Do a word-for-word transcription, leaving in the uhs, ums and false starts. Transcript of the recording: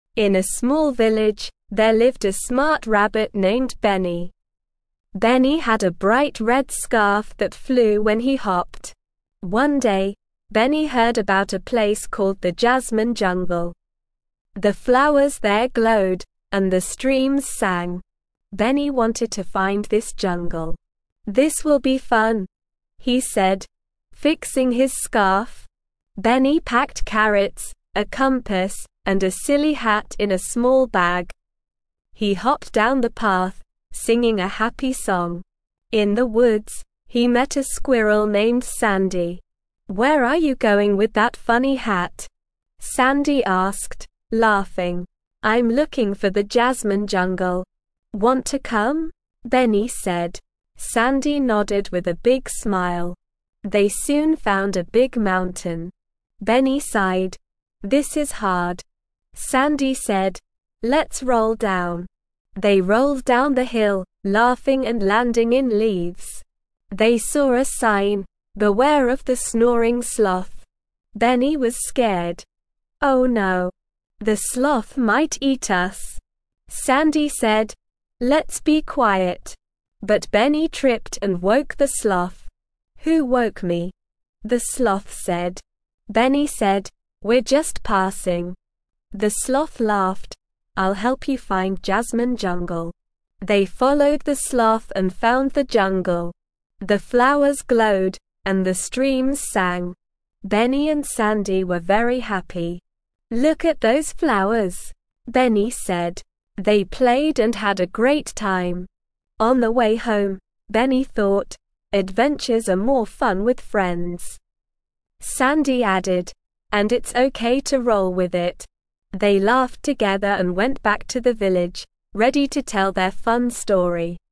In a small village, there lived a smart rabbit named Benny. Benny had a bright red scarf that flew when he hopped. One day, Benny heard about a place called the Jasmine Jungle. The flowers there glowed, and the streams sang. Benny wanted to find this jungle. "This will be fun," he said, fixing his scarf. Benny packed carrots, a compass, and a silly hat in a small bag. He hopped down the path, singing a happy song. In the woods, he met a squirrel named Sandy. "Where are you going with that funny hat?" Sandy asked, laughing. "I'm looking for the Jasmine Jungle. Want to come?" Benny said. Sandy nodded with a big smile. They soon found a big mountain. Benny sighed. "This is hard." Sandy said, "Let's roll down." They rolled down the hill, laughing and landing in leaves. They saw a sign, "Beware of the snoring sloth." Benny was scared. "Oh no. The sloth might eat us." Sandy said, "Let's be quiet." But Benny tripped and woke the sloth. "Who woke me?" the sloth said. Benny said, "We're just passing." The sloth laughed. "I'll help you find Jasmine Jungle." They followed the sloth and found the jungle. The flowers glowed, and the streams sang. Benny and Sandy were very happy. "Look at those flowers," Benny said. They played and had a great time. On the way home, Benny thought, "Adventures are more fun with friends." Sandy added, "And it's okay to roll with it." They laughed together and went back to the village, ready to tell their fun story.